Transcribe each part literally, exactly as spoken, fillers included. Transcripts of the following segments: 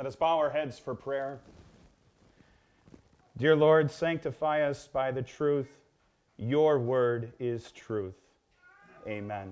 Let us bow our heads for prayer. Dear Lord, sanctify us by the truth. Your word is truth. Amen.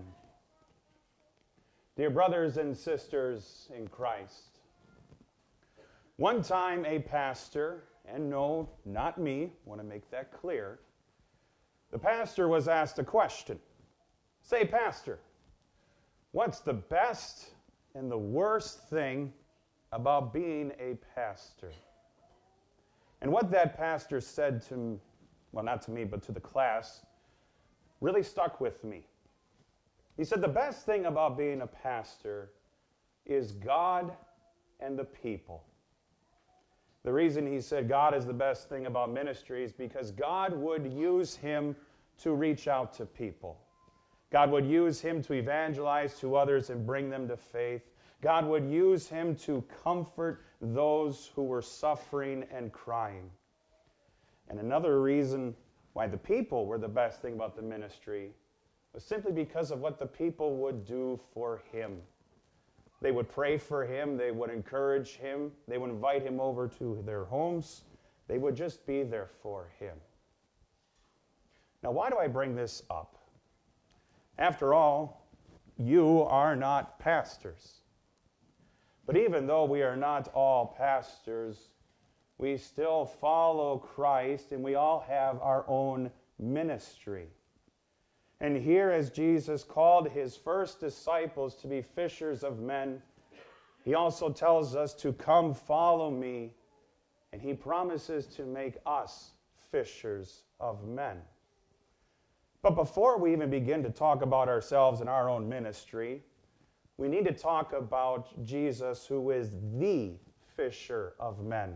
Dear brothers and sisters in Christ, one time a pastor, and no, not me, want to make that clear, the pastor was asked a question. Say, pastor, what's the best and the worst thing about being a pastor? And what that pastor said to, well, not to me, but to the class, really stuck with me. He said, the best thing about being a pastor is God and the people. The reason he said God is the best thing about ministry is because God would use him to reach out to people. God would use him to evangelize to others and bring them to faith. God would use him to comfort those who were suffering and crying. And another reason why the people were the best thing about the ministry was simply because of what the people would do for him. They would pray for him. They would encourage him. They would invite him over to their homes. They would just be there for him. Now, why do I bring this up? After all, you are not pastors. But even though we are not all pastors, we still follow Christ and we all have our own ministry. And here, as Jesus called his first disciples to be fishers of men, he also tells us to come follow me, and he promises to make us fishers of men. But before we even begin to talk about ourselves and our own ministry, we need to talk about Jesus, who is the fisher of men.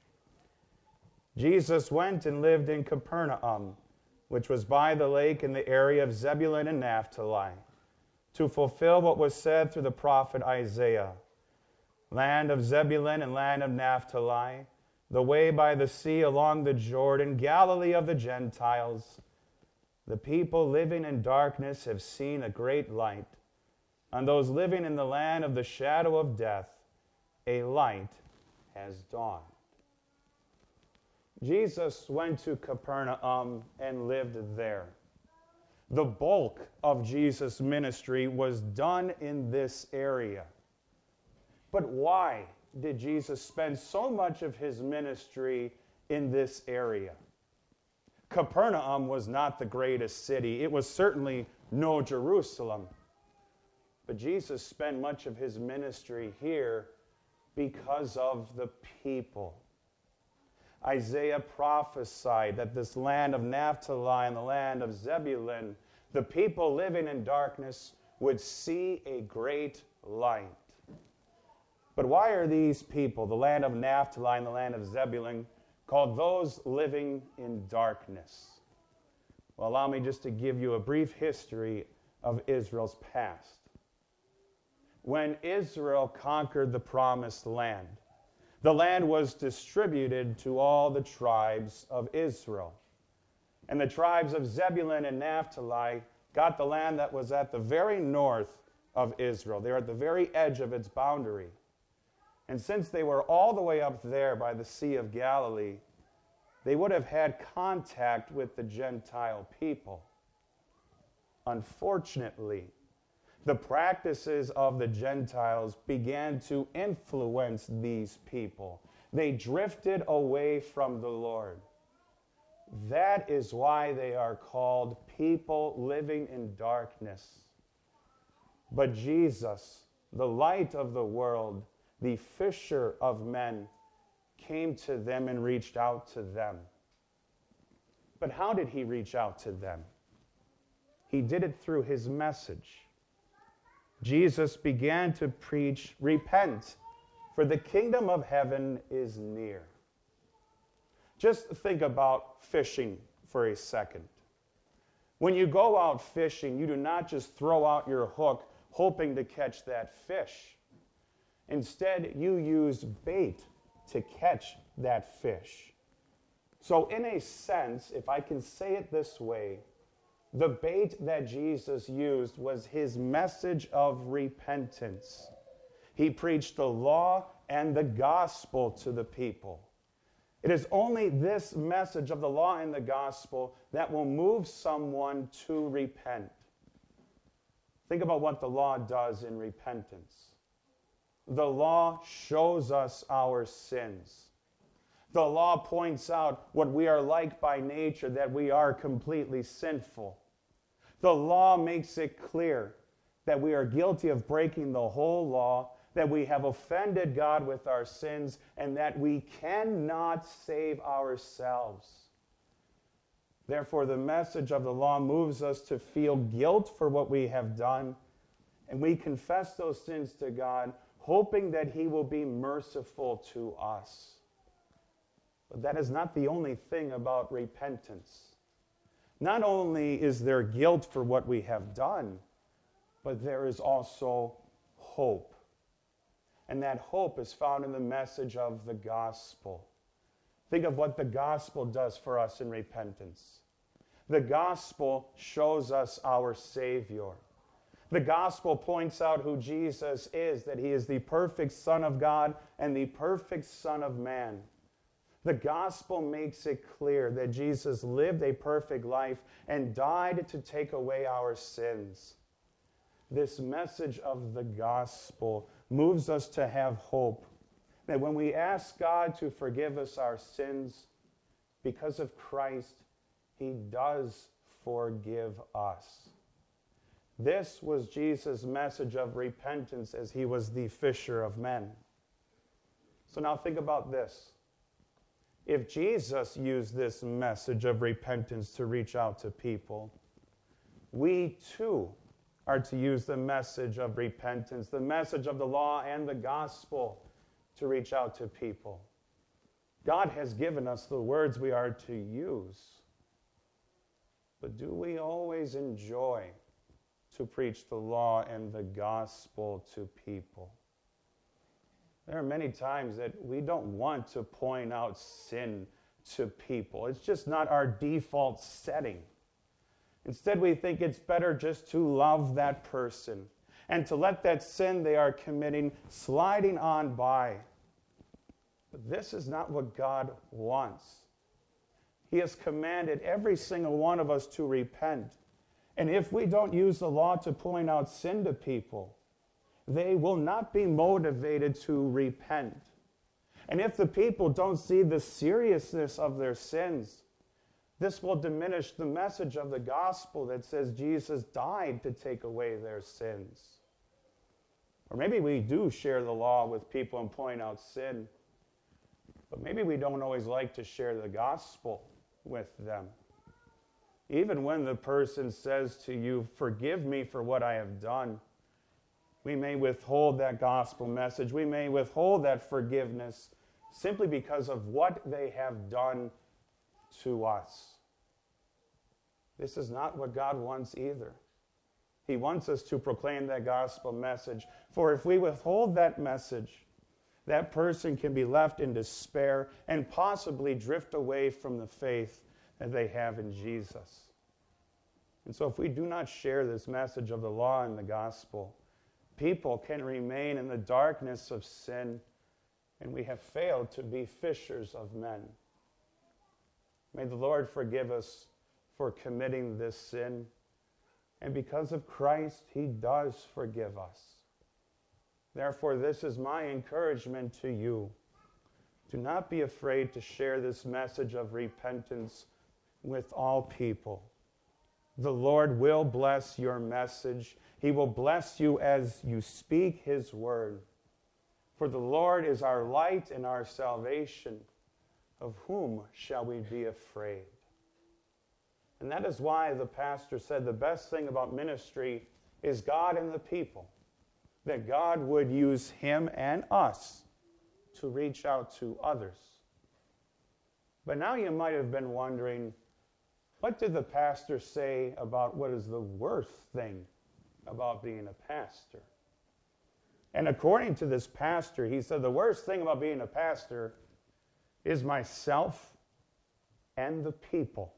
Jesus went and lived in Capernaum, which was by the lake in the area of Zebulun and Naphtali, to fulfill what was said through the prophet Isaiah. Land of Zebulun and land of Naphtali, the way by the sea along the Jordan, Galilee of the Gentiles. The people living in darkness have seen a great light. On those living in the land of the shadow of death, a light has dawned. Jesus went to Capernaum and lived there. The bulk of Jesus' ministry was done in this area. But why did Jesus spend so much of his ministry in this area? Capernaum was not the greatest city. It was certainly no Jerusalem. But Jesus spent much of his ministry here because of the people. Isaiah prophesied that this land of Naphtali and the land of Zebulun, the people living in darkness would see a great light. But why are these people, the land of Naphtali and the land of Zebulun, called those living in darkness? Well, allow me just to give you a brief history of Israel's past. When Israel conquered the promised land, the land was distributed to all the tribes of Israel. And the tribes of Zebulun and Naphtali got the land that was at the very north of Israel. They were at the very edge of its boundary. And since they were all the way up there by the Sea of Galilee, they would have had contact with the Gentile people. Unfortunately, the practices of the Gentiles began to influence these people. They drifted away from the Lord. That is why they are called people living in darkness. But Jesus, the light of the world, the fisher of men, came to them and reached out to them. But how did he reach out to them? He did it through his message. Jesus began to preach, repent, for the kingdom of heaven is near. Just think about fishing for a second. When you go out fishing, you do not just throw out your hook hoping to catch that fish. Instead, you use bait to catch that fish. So in a sense, if I can say it this way, the bait that Jesus used was his message of repentance. He preached the law and the gospel to the people. It is only this message of the law and the gospel that will move someone to repent. Think about what the law does in repentance. The law shows us our sins. The law points out what we are like by nature, that we are completely sinful. The law makes it clear that we are guilty of breaking the whole law, that we have offended God with our sins, and that we cannot save ourselves. Therefore, the message of the law moves us to feel guilt for what we have done, and we confess those sins to God, hoping that He will be merciful to us. But that is not the only thing about repentance. Not only is there guilt for what we have done, but there is also hope. And that hope is found in the message of the gospel. Think of what the gospel does for us in repentance. The gospel shows us our Savior. The gospel points out who Jesus is, that He is the perfect Son of God and the perfect Son of man. The gospel makes it clear that Jesus lived a perfect life and died to take away our sins. This message of the gospel moves us to have hope that when we ask God to forgive us our sins, because of Christ, He does forgive us. This was Jesus' message of repentance as He was the fisher of men. So now think about this. If Jesus used this message of repentance to reach out to people, we too are to use the message of repentance, the message of the law and the gospel to reach out to people. God has given us the words we are to use. But do we always enjoy to preach the law and the gospel to people? There are many times that we don't want to point out sin to people. It's just not our default setting. Instead, we think it's better just to love that person and to let that sin they are committing sliding on by. But this is not what God wants. He has commanded every single one of us to repent. And if we don't use the law to point out sin to people, they will not be motivated to repent. And if the people don't see the seriousness of their sins, this will diminish the message of the gospel that says Jesus died to take away their sins. Or maybe we do share the law with people and point out sin, but maybe we don't always like to share the gospel with them. Even when the person says to you, "Forgive me for what I have done," we may withhold that gospel message. We may withhold that forgiveness simply because of what they have done to us. This is not what God wants either. He wants us to proclaim that gospel message. For if we withhold that message, that person can be left in despair and possibly drift away from the faith that they have in Jesus. And so if we do not share this message of the law and the gospel, people can remain in the darkness of sin, and we have failed to be fishers of men. May the Lord forgive us for committing this sin, and because of Christ, He does forgive us. Therefore, this is my encouragement to you. Do not be afraid to share this message of repentance with all people. The Lord will bless your message. He will bless you as you speak His word. For the Lord is our light and our salvation. Of whom shall we be afraid? And that is why the pastor said the best thing about ministry is God and the people. That God would use him and us to reach out to others. But now you might have been wondering, what did the pastor say about what is the worst thing about being a pastor? And according to this pastor, he said the worst thing about being a pastor is myself and the people.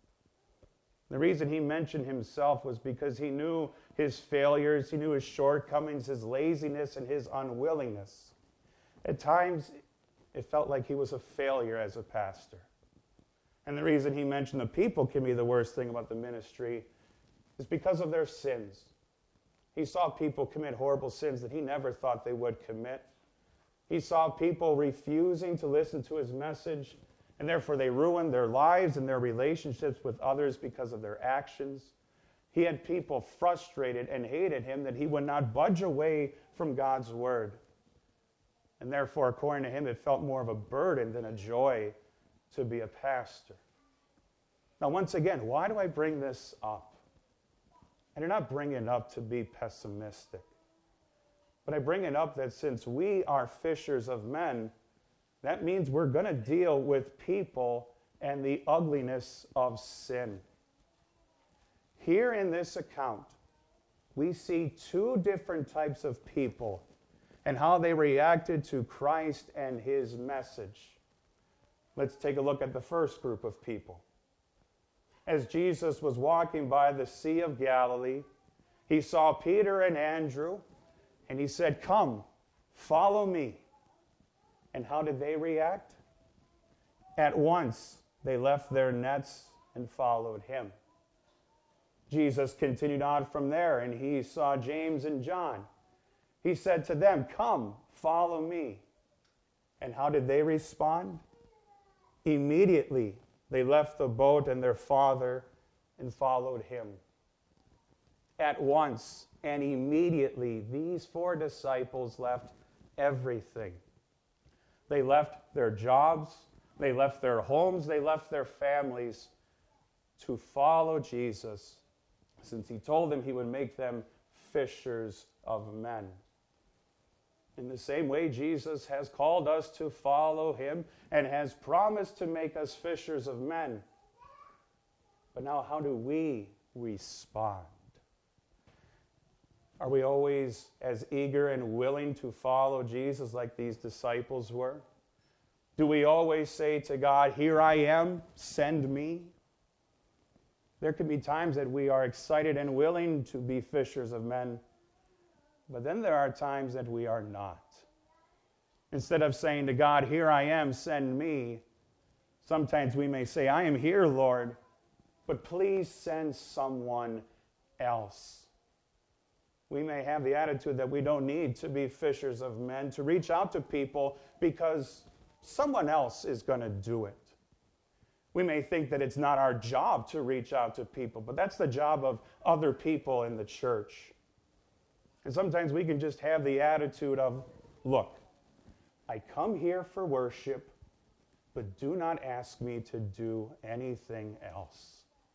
The reason he mentioned himself was because he knew his failures, he knew his shortcomings, his laziness, and his unwillingness. At times, it felt like he was a failure as a pastor. And the reason he mentioned the people can be the worst thing about the ministry is because of their sins. He saw people commit horrible sins that he never thought they would commit. He saw people refusing to listen to his message, and therefore they ruined their lives and their relationships with others because of their actions. He had people frustrated and hated him that he would not budge away from God's word. And therefore, according to him, it felt more of a burden than a joy to be a pastor. Now, once again, why do I bring this up? I do not bring it up to be pessimistic. But I bring it up that since we are fishers of men, that means we're going to deal with people and the ugliness of sin. Here in this account, we see two different types of people and how they reacted to Christ and his message. Let's take a look at the first group of people. As Jesus was walking by the Sea of Galilee, he saw Peter and Andrew, and he said, "Come, follow me." And how did they react? At once, they left their nets and followed him. Jesus continued on from there, and he saw James and John. He said to them, "Come, follow me." And how did they respond? Immediately, they left the boat and their father and followed him. At once and immediately, these four disciples left everything. They left their jobs, they left their homes, they left their families to follow Jesus, since he told them he would make them fishers of men. In the same way, Jesus has called us to follow him and has promised to make us fishers of men. But now, how do we respond? Are we always as eager and willing to follow Jesus like these disciples were? Do we always say to God, "Here I am, send me"? There can be times that we are excited and willing to be fishers of men, but then there are times that we are not. Instead of saying to God, "Here I am, send me," sometimes we may say, "I am here, Lord, but please send someone else." We may have the attitude that we don't need to be fishers of men, to reach out to people because someone else is going to do it. We may think that it's not our job to reach out to people, but that's the job of other people in the church. And sometimes we can just have the attitude of, "Look, I come here for worship, but do not ask me to do anything else."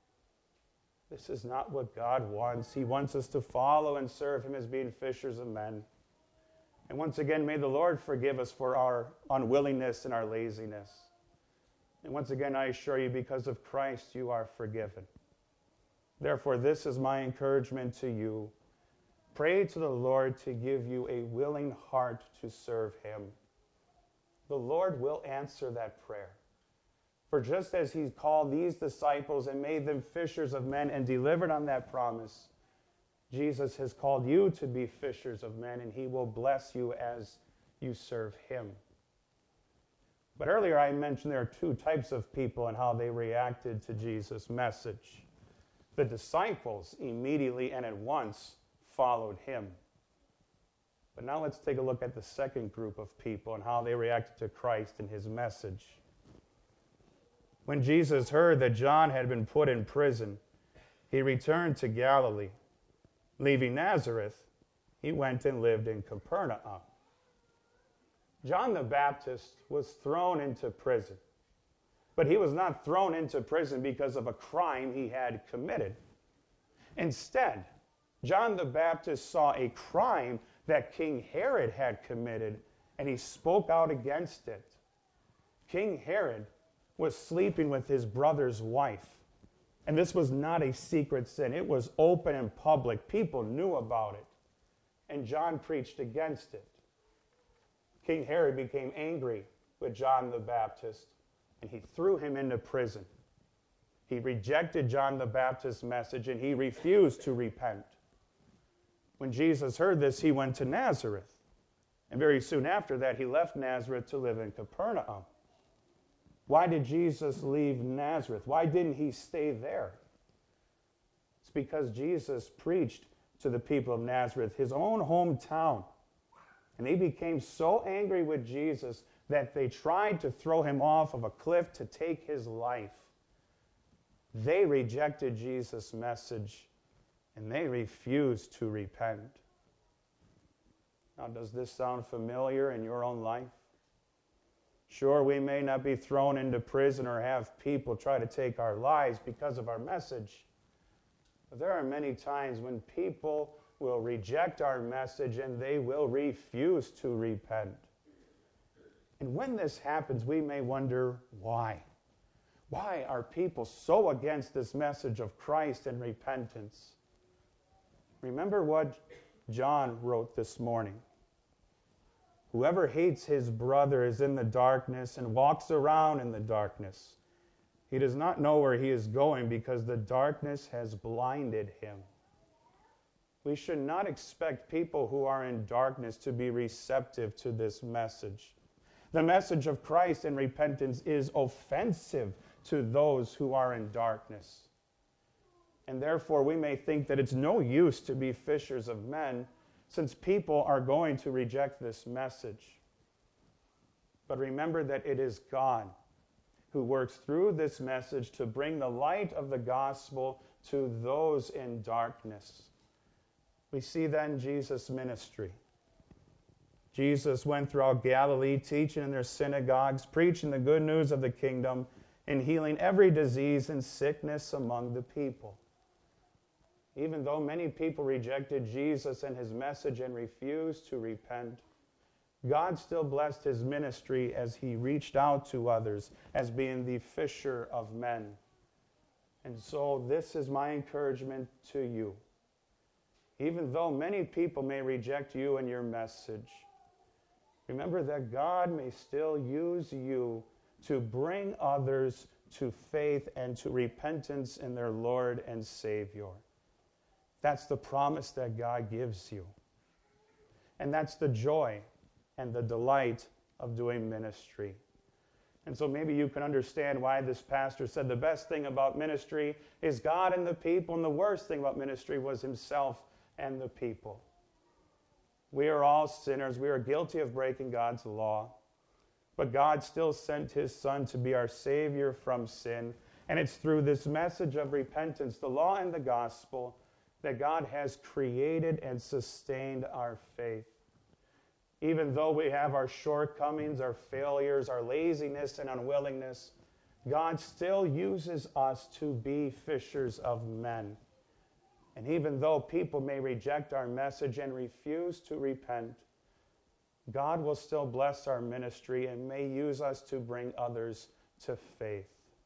This is not what God wants. He wants us to follow and serve him as being fishers of men. And once again, may the Lord forgive us for our unwillingness and our laziness. And once again, I assure you, because of Christ, you are forgiven. Therefore, this is my encouragement to you. Pray to the Lord to give you a willing heart to serve him. The Lord will answer that prayer. For just as he called these disciples and made them fishers of men and delivered on that promise, Jesus has called you to be fishers of men, and he will bless you as you serve him. But earlier I mentioned there are two types of people and how they reacted to Jesus' message. The disciples immediately and at once followed him. But now let's take a look at the second group of people and how they reacted to Christ and his message. When Jesus heard that John had been put in prison, he returned to Galilee. Leaving Nazareth, he went and lived in Capernaum. John the Baptist was thrown into prison, but he was not thrown into prison because of a crime he had committed. Instead, John the Baptist saw a crime that King Herod had committed, and he spoke out against it. King Herod was sleeping with his brother's wife. And this was not a secret sin. It was open and public. People knew about it. And John preached against it. King Herod became angry with John the Baptist, and he threw him into prison. He rejected John the Baptist's message, and he refused to repent. When Jesus heard this, he went to Nazareth, And very soon after that, he left Nazareth to live in Capernaum. Why did Jesus leave Nazareth? Why didn't he stay there? It's because Jesus preached to the people of Nazareth, his own hometown. And they became so angry with Jesus that they tried to throw him off of a cliff to take his life. They rejected Jesus' message, and they refused to repent. Now, does this sound familiar in your own life? Sure, we may not be thrown into prison or have people try to take our lives because of our message. But there are many times when people will reject our message and they will refuse to repent. And when this happens, we may wonder why. Why are people so against this message of Christ and repentance? Remember what John wrote this morning. Whoever hates his brother is in the darkness and walks around in the darkness. He does not know where he is going because the darkness has blinded him. We should not expect people who are in darkness to be receptive to this message. The message of Christ and repentance is offensive to those who are in darkness. And therefore, we may think that it's no use to be fishers of men, since people are going to reject this message. But remember that it is God who works through this message to bring the light of the gospel to those in darkness. We see then Jesus' ministry. Jesus went throughout Galilee, teaching in their synagogues, preaching the good news of the kingdom, and healing every disease and sickness among the people. Even though many people rejected Jesus and his message and refused to repent, God still blessed his ministry as he reached out to others as being the fisher of men. And so this is my encouragement to you. Even though many people may reject you and your message, remember that God may still use you to bring others to faith and to repentance in their Lord and Savior. That's the promise that God gives you. And that's the joy and the delight of doing ministry. And so maybe you can understand why this pastor said the best thing about ministry is God and the people, and the worst thing about ministry was himself and the people. We are all sinners. We are guilty of breaking God's law. But God still sent his Son to be our Savior from sin. And it's through this message of repentance, the law and the gospel, that God has created and sustained our faith. Even though we have our shortcomings, our failures, our laziness and unwillingness, God still uses us to be fishers of men. And even though people may reject our message and refuse to repent, God will still bless our ministry and may use us to bring others to faith.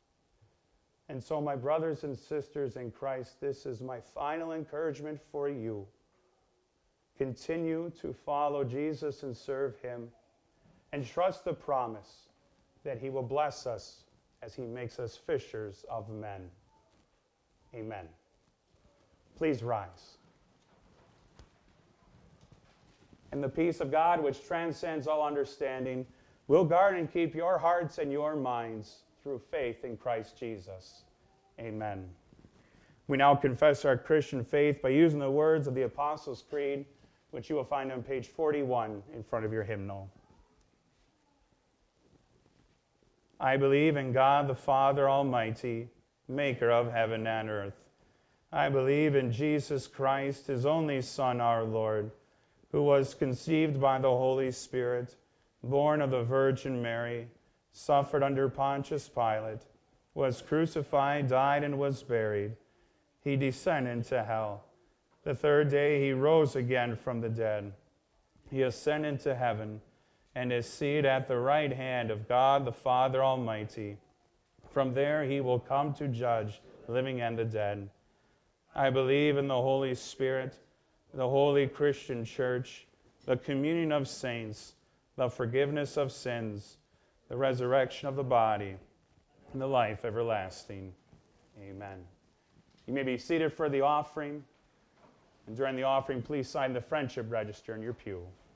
And so, my brothers and sisters in Christ, this is my final encouragement for you. Continue to follow Jesus and serve him, and trust the promise that he will bless us as he makes us fishers of men. Amen. Please rise. And the peace of God, which transcends all understanding, will guard and keep your hearts and your minds through faith in Christ Jesus. Amen. We now confess our Christian faith by using the words of the Apostles' Creed, which you will find on page forty-one in front of your hymnal. I believe in God the Father Almighty, maker of heaven and earth. I believe in Jesus Christ, his only Son, our Lord, who was conceived by the Holy Spirit, born of the Virgin Mary, suffered under Pontius Pilate, was crucified, died, and was buried. He descended into hell. The third day he rose again from the dead. He ascended into heaven and is seated at the right hand of God the Father Almighty. From there he will come to judge the living and the dead. I believe in the Holy Spirit, the holy Christian church, the communion of saints, the forgiveness of sins, the resurrection of the body, and the life everlasting. Amen. You may be seated for the offering. And during the offering, please sign the friendship register in your pew.